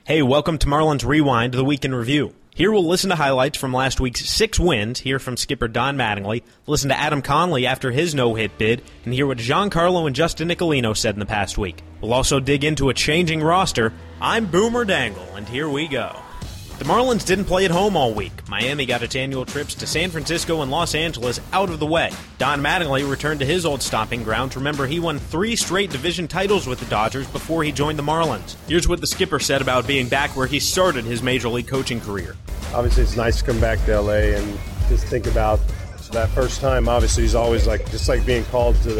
Hey, welcome to Marlins Rewind, the Week in Review. Here we'll listen to highlights from last week's 6 wins, hear from skipper Don Mattingly, listen to Adam Conley after his no-hit bid, and hear what Giancarlo and Justin Nicolino said in the past week. We'll also dig into a changing roster. I'm Boomer Dangle, and here we go. The Marlins didn't play at home all week. Miami got its annual trips to San Francisco and Los Angeles out of the way. Don Mattingly returned to his old stomping grounds. Remember, he won 3 straight division titles with the Dodgers before he joined the Marlins. Here's what the skipper said about being back where he started his major league coaching career. Obviously, it's nice to come back to L.A. and just think about that first time. Obviously, he's always just like being called to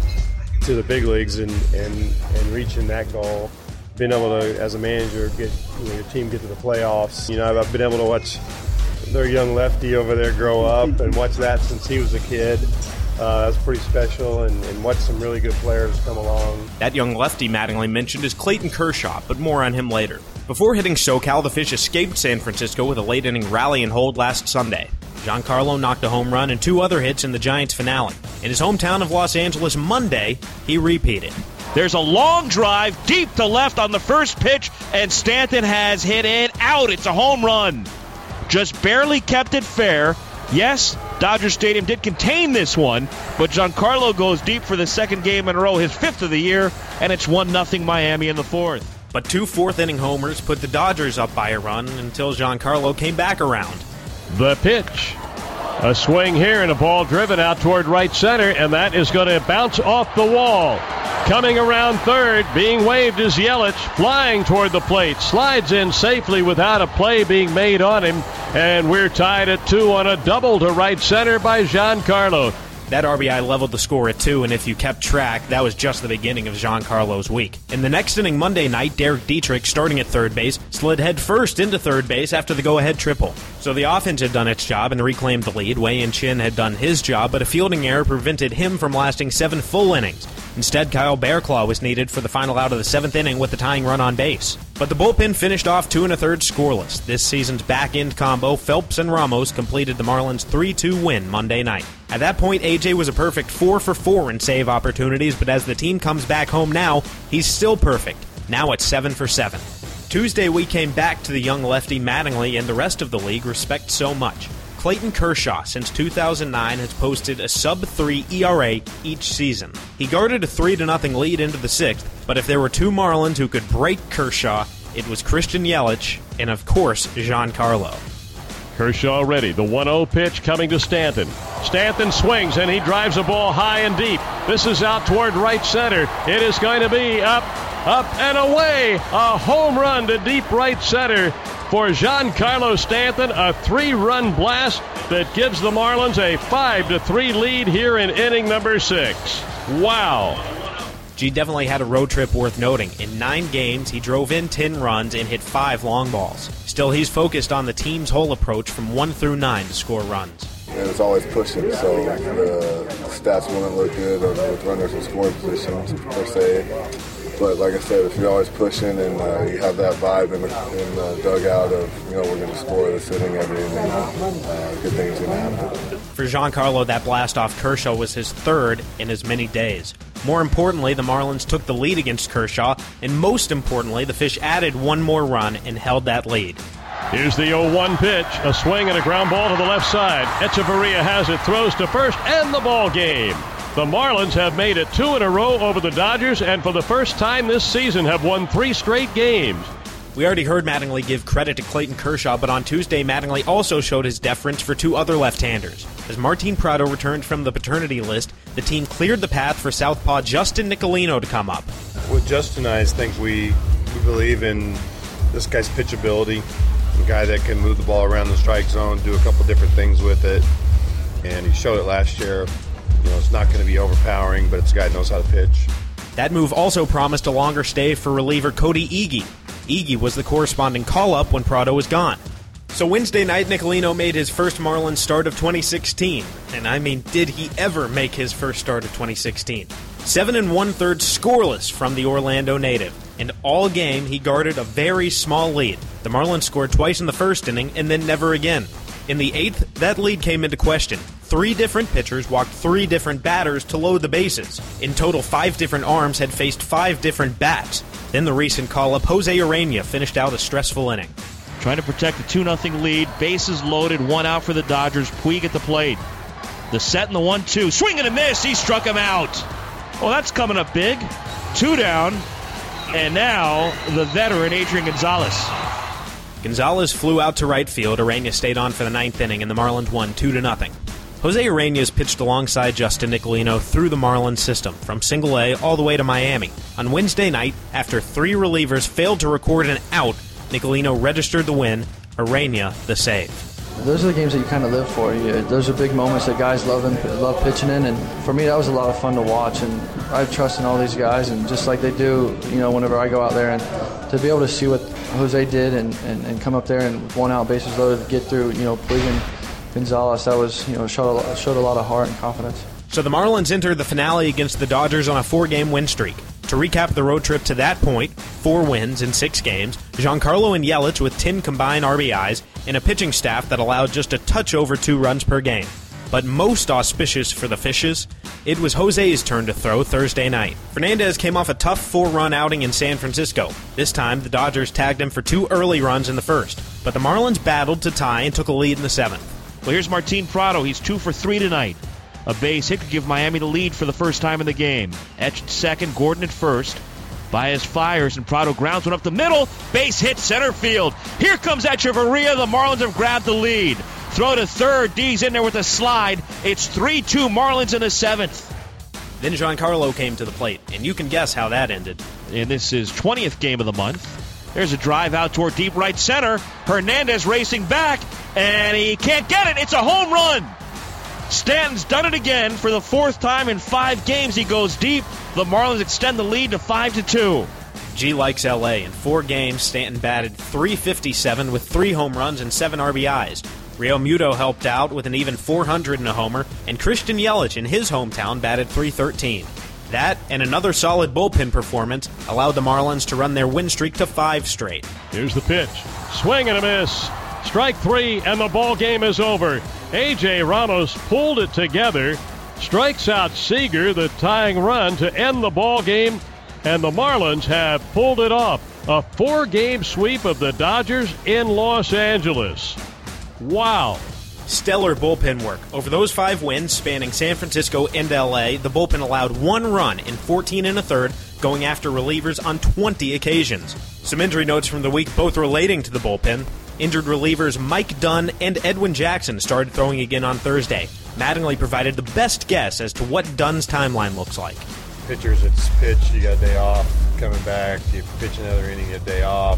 the big leagues and reaching that goal. Being able to, as a manager, get your team get to the playoffs. I've been able to watch their young lefty over there grow up and watch that since he was a kid. That's pretty special, and watch some really good players come along. That young lefty Mattingly mentioned is Clayton Kershaw, but more on him later. Before hitting SoCal, the Fish escaped San Francisco with a late-inning rally and hold last Sunday. Giancarlo knocked a home run and 2 other hits in the Giants' finale. In his hometown of Los Angeles Monday, he repeated. There's a long drive deep to left on the first pitch, and Stanton has hit it out. It's a home run. Just barely kept it fair. Yes, Dodger Stadium did contain this one, but Giancarlo goes deep for the second game in a row, his 5th of the year, and it's 1-0 Miami in the 4th. But 2 fourth-inning homers put the Dodgers up by a run until Giancarlo came back around. The pitch. A swing here and a ball driven out toward right center, and that is going to bounce off the wall. Coming around third, being waved is Yelich, flying toward the plate, slides in safely without a play being made on him, and we're tied at 2 on a double to right center by Giancarlo. That RBI leveled the score at 2, and if you kept track, that was just the beginning of Giancarlo's week. In the next inning Monday night, Derek Dietrich, starting at third base, slid headfirst into third base after the go-ahead triple. So the offense had done its job and reclaimed the lead. Wei-Yin Chin had done his job, but a fielding error prevented him from lasting 7 full innings. Instead, Kyle Bearclaw was needed for the final out of the 7th inning with the tying run on base. But the bullpen finished off 2 1/3 scoreless. This season's back-end combo, Phelps and Ramos, completed the Marlins' 3-2 win Monday night. At that point, AJ was a perfect 4 for 4 in save opportunities, but as the team comes back home now, he's still perfect, now at 7 for 7. Tuesday, we came back to the young lefty Mattingly, and the rest of the league respect so much. Clayton Kershaw, since 2009, has posted a sub-3 ERA each season. He guarded a 3-0 lead into the 6th, but if there were 2 Marlins who could break Kershaw, it was Christian Yelich and, of course, Giancarlo. Kershaw ready. The 1-0 pitch coming to Stanton. Stanton swings, and he drives a ball high and deep. This is out toward right center. It is going to be up, and away. A home run to deep right center for Giancarlo Stanton. A 3-run blast that gives the Marlins a 5-3 lead here in inning number 6. Wow. G definitely had a road trip worth noting. In 9 games, he drove in 10 runs and hit 5 long balls. Still, he's focused on the team's whole approach from 1 through 9 to score runs. And it's always pushing, so the stats wouldn't look good with runners in scoring positions per se. But like I said, if you're always pushing and you have that vibe in the dugout of, we're going to score this inning, every inning, good things are going to happen. For Giancarlo, that blast off Kershaw was his 3rd in as many days. More importantly, the Marlins took the lead against Kershaw, and most importantly, the Fish added 1 more run and held that lead. Here's the 0-1 pitch, a swing and a ground ball to the left side. Echeverria has it, throws to first, and the ball game. The Marlins have made it 2 in a row over the Dodgers, and for the first time this season have won 3 straight games. We already heard Mattingly give credit to Clayton Kershaw, but on Tuesday, Mattingly also showed his deference for 2 other left-handers. As Martin Prado returned from the paternity list, the team cleared the path for southpaw Justin Nicolino to come up. With Justin, I think we believe in this guy's pitchability, a guy that can move the ball around the strike zone, do a couple different things with it, and he showed it last year. It's not going to be overpowering, but it's a guy that knows how to pitch. That move also promised a longer stay for reliever Cody Ege. Ege was the corresponding call-up when Prado was gone. So Wednesday night, Nicolino made his first Marlins start of 2016. And I mean, did he ever make his first start of 2016? 7 1/3 scoreless from the Orlando native. And all game, he guarded a very small lead. The Marlins scored twice in the first inning and then never again. In the 8th, that lead came into question. 3 different pitchers walked 3 different batters to load the bases. In total, 5 different arms had faced 5 different bats. Then the recent call-up, Jose Urena, finished out a stressful inning. Trying to protect the 2-0 lead. Bases loaded, 1 out for the Dodgers. Puig at the plate. The set and the 1-2. Swing and a miss. He struck him out. Well, that's coming up big. 2 down. And now the veteran, Adrian Gonzalez. Gonzalez flew out to right field. Urena stayed on for the 9th inning, and the Marlins won 2-0. Jose Urena has pitched alongside Justin Nicolino through the Marlins system, from Single A all the way to Miami. On Wednesday night, after 3 relievers failed to record an out, Nicolino registered the win, Urena the save. Those are the games that you kind of live for. Those are big moments that guys love pitching in, and for me that was a lot of fun to watch. And I trust in all these guys, and just like they do, whenever I go out there, and to be able to see what Jose did and come up there and with 1 out, bases loaded, get through, Puig and Gonzalez, that was, showed a lot of heart and confidence. So the Marlins entered the finale against the Dodgers on a 4-game win streak. To recap the road trip to that point, 4 wins in 6 games, Giancarlo and Yelich with 10 combined RBIs, and a pitching staff that allowed just a touch over 2 runs per game. But most auspicious for the Fishes, it was Jose's turn to throw Thursday night. Fernandez came off a tough 4-run outing in San Francisco. This time, the Dodgers tagged him for 2 early runs in the first, but the Marlins battled to tie and took a lead in the 7th. Well, here's Martin Prado. He's 2 for 3 tonight. A base hit could give Miami the lead for the first time in the game. Etched second, Gordon at first. Baez fires, and Prado grounds one up the middle. Base hit center field. Here comes Echeverria. The Marlins have grabbed the lead. Throw to third. D's in there with a slide. It's 3-2 Marlins in the 7th. Then Giancarlo came to the plate, and you can guess how that ended. And this is 20th game of the month. There's a drive out toward deep right center. Hernandez racing back, and he can't get it. It's a home run. Stanton's done it again. For the 4th time in 5 games, he goes deep. The Marlins extend the lead to 5-2. G likes LA. In 4 games, Stanton batted .357 with 3 home runs and 7 RBIs. Real Muto helped out with an even .400 and a homer, and Christian Yelich in his hometown batted .313. That and another solid bullpen performance allowed the Marlins to run their win streak to 5 straight. Here's the pitch. Swing and a miss. Strike 3, and the ball game is over. A.J. Ramos pulled it together, strikes out Seager, the tying run to end the ball game, and the Marlins have pulled it off. A 4-game sweep of the Dodgers in Los Angeles. Wow. Stellar bullpen work. Over those 5 wins spanning San Francisco and LA, the bullpen allowed 1 run in 14 1/3, going after relievers on 20 occasions. Some injury notes from the week, both relating to the bullpen. Injured relievers Mike Dunn and Edwin Jackson started throwing again on Thursday. Mattingly provided the best guess as to what Dunn's timeline looks like. Pitchers, it's pitch, you got a day off, coming back, you pitch another inning, you get a day off.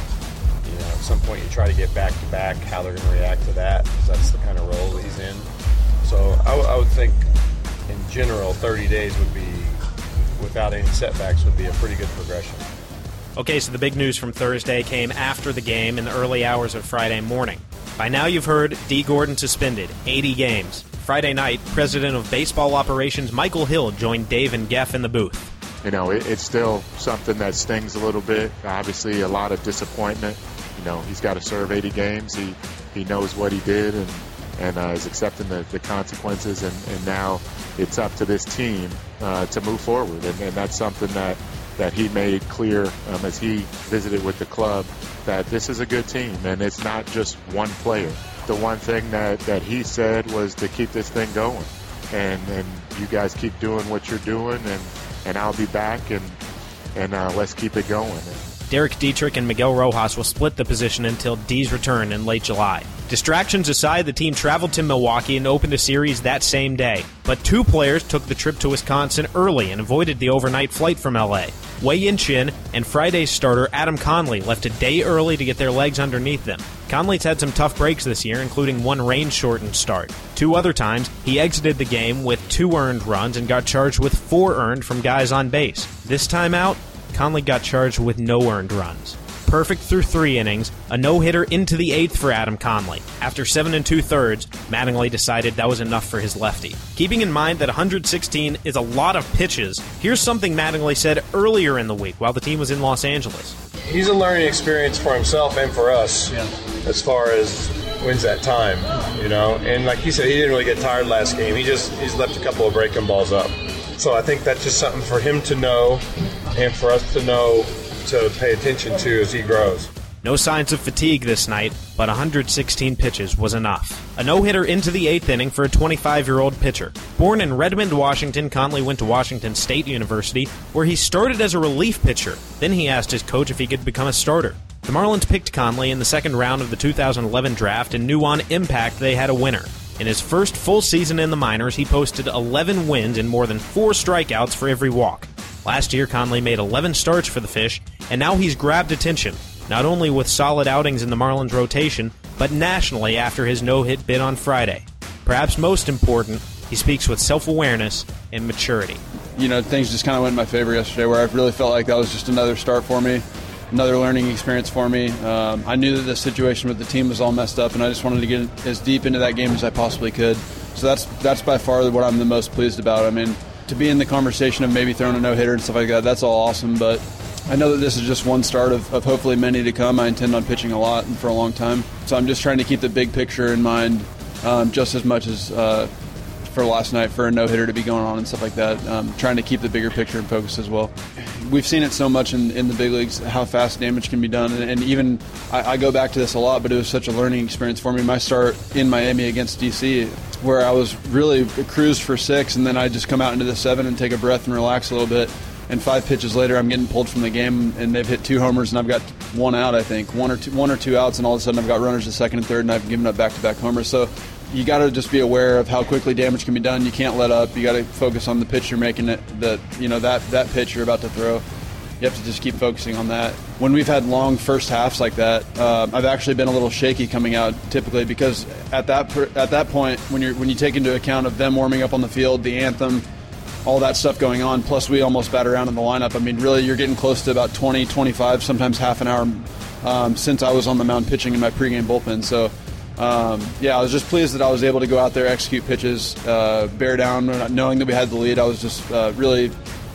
At some point you try to get back-to-back, how they're going to react to that, because that's the kind of role that he's in. So I would think, in general, 30 days would be, without any setbacks, would be a pretty good progression. Okay, so the big news from Thursday came after the game in the early hours of Friday morning. By now you've heard D. Gordon suspended, 80 games. Friday night, President of Baseball Operations Michael Hill joined Dave and Geff in the booth. It's still something that stings a little bit. Obviously, a lot of disappointment. He's got to serve 80 games. He knows what he did and is accepting the consequences. And now it's up to this team to move forward. And that's something that he made clear as he visited with the club, that this is a good team and it's not just one player. The one thing that he said was to keep this thing going. And you guys keep doing what you're doing, and I'll be back, and let's keep it going. Derek Dietrich and Miguel Rojas will split the position until D's return in late July. Distractions aside, the team traveled to Milwaukee and opened a series that same day. But 2 players took the trip to Wisconsin early and avoided the overnight flight from L.A. Wei-Yin Chin and Friday's starter Adam Conley left a day early to get their legs underneath them. Conley's had some tough breaks this year, including 1 rain-shortened start. 2 other times, he exited the game with 2 earned runs and got charged with 4 earned from guys on base. This time out, Conley got charged with no earned runs. Perfect through 3 innings, a no-hitter into the 8th for Adam Conley. After 7 2/3, Mattingly decided that was enough for his lefty. Keeping in mind that 116 is a lot of pitches, here's something Mattingly said earlier in the week while the team was in Los Angeles. He's a learning experience for himself and for us, as far as wins that time, you know. And like you said, he didn't really get tired last game. He's left a couple of breaking balls up. So I think that's just something for him to know and for us to know to pay attention to as he grows. No signs of fatigue this night, but 116 pitches was enough. A no-hitter into the 8th inning for a 25-year-old pitcher. Born in Redmond, Washington, Conley went to Washington State University, where he started as a relief pitcher. Then he asked his coach if he could become a starter. The Marlins picked Conley in the second round of the 2011 draft and knew on impact they had a winner. In his first full season in the minors, he posted 11 wins and more than 4 strikeouts for every walk. Last year, Conley made 11 starts for the Fish, and now he's grabbed attention, not only with solid outings in the Marlins rotation, but nationally after his no-hit bid on Friday. Perhaps most important, he speaks with self-awareness and maturity. You know, things just kind of went in my favor yesterday, where I really felt like that was just another start for me, another learning experience for me. I knew that the situation with the team was all messed up, and I just wanted to get as deep into that game as I possibly could. So that's by far what I'm the most pleased about. I mean, to be in the conversation of maybe throwing a no-hitter and stuff like that, that's all awesome, but I know that this is just one start of hopefully many to come. I intend on pitching a lot and for a long time. So I'm just trying to keep the big picture in mind just as much as for last night for a no-hitter to be going on and stuff like that. Trying to keep the bigger picture in focus as well. We've seen it so much in the big leagues, how fast damage can be done. And even, I go back to this a lot, but it was such a learning experience for me. My start in Miami against D.C., where I was really cruised for 6, and then I just come out into the 7 and take a breath and relax a little bit. And 5 pitches later, I'm getting pulled from the game, and they've hit 2 homers, and I've got 1 out, I think. One or two outs, and all of a sudden I've got runners to second and third, and I've given up back-to-back homers. So you got to just be aware of how quickly damage can be done. You can't let up. You got to focus on the pitch you're making, that pitch you're about to throw. You have to just keep focusing on that. When we've had long first halves like that, I've actually been a little shaky coming out typically, because at that point, when you take into account of them warming up on the field, the anthem, all that stuff going on, plus we almost bat around in the lineup. I mean, really, you're getting close to about 20, 25, sometimes half an hour since I was on the mound pitching in my pregame bullpen. So, I was just pleased that I was able to go out there, execute pitches, bear down, knowing that we had the lead. I was just really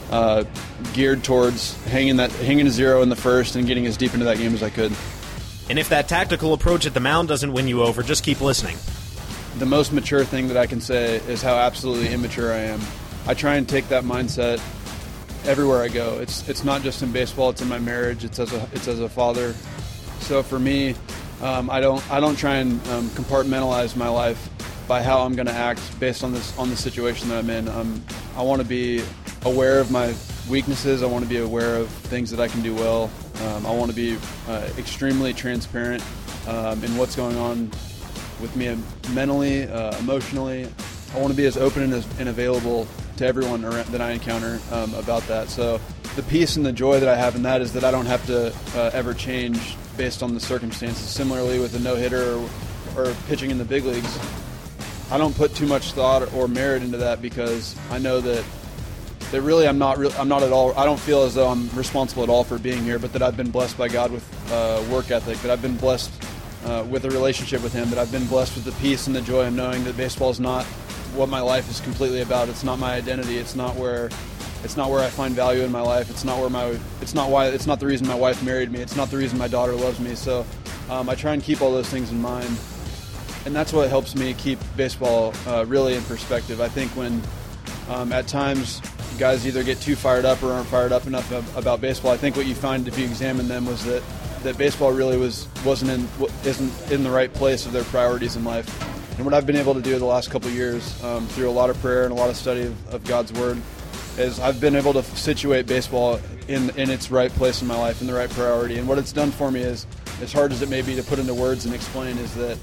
geared towards hanging a 0 in the first and getting as deep into that game as I could. And if that tactical approach at the mound doesn't win you over, just keep listening. The most mature thing that I can say is how absolutely immature I am. I try and take that mindset everywhere I go. It's not just in baseball. It's in my marriage. It's as a father. So for me, I don't try and compartmentalize my life by how I'm going to act based on the situation that I'm in. I want to be aware of my weaknesses. I want to be aware of things that I can do well. I want to be extremely transparent in what's going on with me mentally, emotionally. I want to be as open and available to everyone that I encounter about that. So the peace and the joy that I have in that is that I don't have to ever change based on the circumstances. Similarly with a no-hitter or pitching in the big leagues, I don't put too much thought or merit into that, because I know that really I'm not at all. I don't feel as though I'm responsible at all for being here, but that I've been blessed by God with work ethic, that I've been blessed with a relationship with Him, that I've been blessed with the peace and the joy of knowing that baseball is not what my life is completely about. It's not my identity. It's not where I find value in my life. It's not the reason my wife married me. It's not the reason my daughter loves me. So I try and keep all those things in mind, and that's what helps me keep baseball really in perspective. I think when at times guys either get too fired up or aren't fired up enough about baseball, I think what you find if you examine them was that baseball really isn't in the right place of their priorities in life. And what I've been able to do the last couple of years through a lot of prayer and a lot of study of God's Word is I've been able to situate baseball in its right place in my life, in the right priority. And what it's done for me is, as hard as it may be to put into words and explain, is that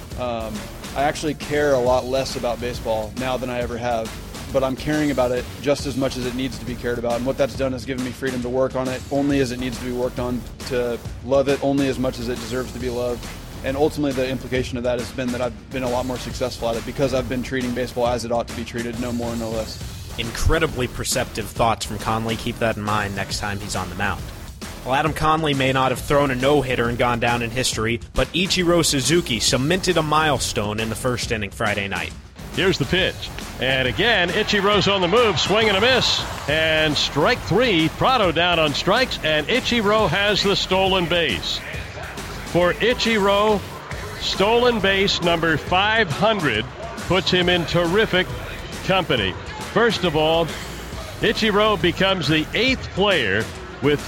I actually care a lot less about baseball now than I ever have. But I'm caring about it just as much as it needs to be cared about. And what that's done is given me freedom to work on it only as it needs to be worked on, to love it only as much as it deserves to be loved. And ultimately the implication of that has been that I've been a lot more successful at it because I've been treating baseball as it ought to be treated, no more, no less. Incredibly perceptive thoughts from Conley. Keep that in mind next time he's on the mound. Well, Adam Conley may not have thrown a no-hitter and gone down in history, but Ichiro Suzuki cemented a milestone in the first inning Friday night. Here's the pitch. And again, Ichiro's on the move, swing and a miss. And strike 3, Prado down on strikes, and Ichiro has the stolen base. For Ichiro, Stolen base number 500 puts him in terrific company. First of all, Ichiro becomes the 8th player with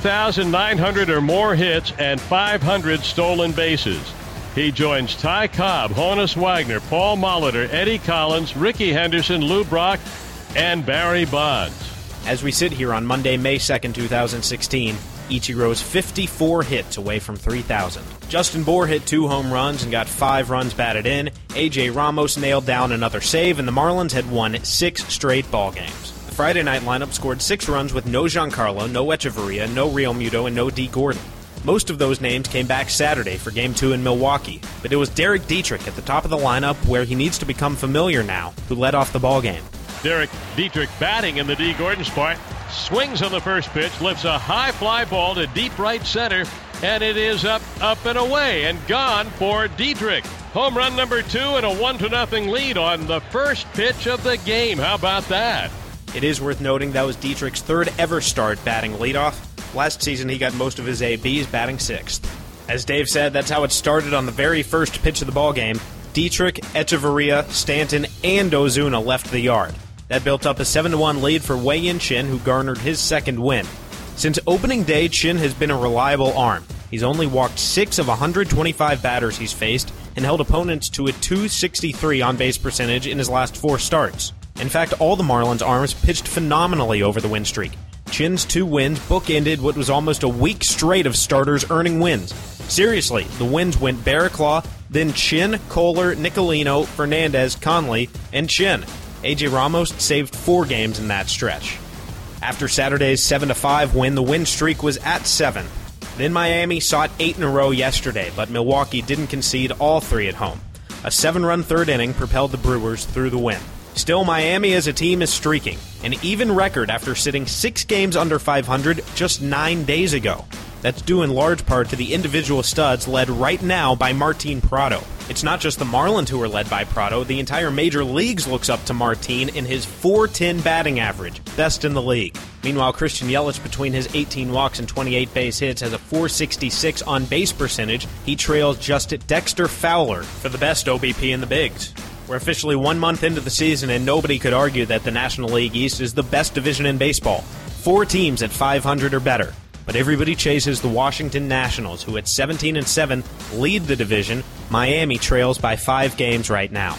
2,900 or more hits and 500 stolen bases. He joins Ty Cobb, Honus Wagner, Paul Molitor, Eddie Collins, Ricky Henderson, Lou Brock, and Barry Bonds. As we sit here on Monday, May 2nd, 2016, Ichiro's 54 hits away from 3,000. Justin Bour hit 2 home runs and got 5 runs batted in. A.J. Ramos nailed down another save, and the Marlins had won 6 straight ball games. The Friday night lineup scored 6 runs with no Giancarlo, no Echeverria, no Real Muto, and no D. Gordon. Most of those names came back Saturday for Game 2 in Milwaukee, but it was Derek Dietrich at the top of the lineup, where he needs to become familiar now, who led off the ballgame. Derek Dietrich batting in the D. Gordon spot, swings on the first pitch, lifts a high fly ball to deep right center, and it is up and away and gone for Dietrich. Home run number 2 and a 1-0 lead on the first pitch of the game. How about that? It is worth noting that was Dietrich's 3rd ever start batting leadoff. Last season, he got most of his ABs batting 6th. As Dave said, that's how it started on the very first pitch of the ballgame. Dietrich, Echeverria, Stanton, and Ozuna left the yard. That built up a 7-1 lead for Wei-Yin Chin, who garnered his 2nd win. Since opening day, Chin has been a reliable arm. He's only walked 6 of 125 batters he's faced and held opponents to a .263 on-base percentage in his last 4 starts. In fact, all the Marlins' arms pitched phenomenally over the win streak. Chin's 2 wins bookended what was almost a week straight of starters earning wins. Seriously, the wins went Barraclough, then Chin, Kohler, Nicolino, Fernandez, Conley, and Chin. A.J. Ramos saved 4 games in that stretch. After Saturday's 7-5 win, the win streak was at 7. Then Miami sought 8 in a row yesterday, but Milwaukee didn't concede all 3 at home. A 7-run 3rd inning propelled the Brewers through the win. Still, Miami as a team is streaking, an even record after sitting 6 games under 500 just 9 days ago. That's due in large part to the individual studs led right now by Martin Prado. It's not just the Marlins who are led by Prado. The entire major leagues looks up to Martin in his .410 batting average, best in the league. Meanwhile, Christian Yelich, between his 18 walks and 28 base hits, has a .466 on-base percentage. He trails just at Dexter Fowler for the best OBP in the bigs. We're officially 1 month into the season, and nobody could argue that the National League East is the best division in baseball. 4 teams at 500 or better. But everybody chases the Washington Nationals, who at 17-7 lead the division. Miami trails by 5 games right now.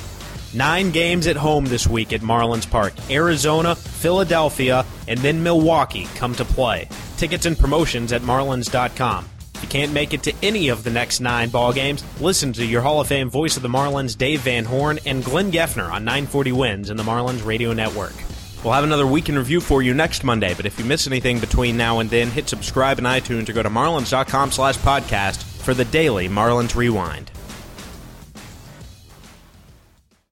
9 games at home this week at Marlins Park. Arizona, Philadelphia, and then Milwaukee come to play. Tickets and promotions at marlins.com. If you can't make it to any of the next 9 ball games, listen to your Hall of Fame voice of the Marlins, Dave Van Horn, and Glenn Geffner on 940 Wins and the Marlins Radio Network. We'll have another week in review for you next Monday, but if you miss anything between now and then, hit subscribe in iTunes or go to marlins.com/podcast for the daily Marlins Rewind.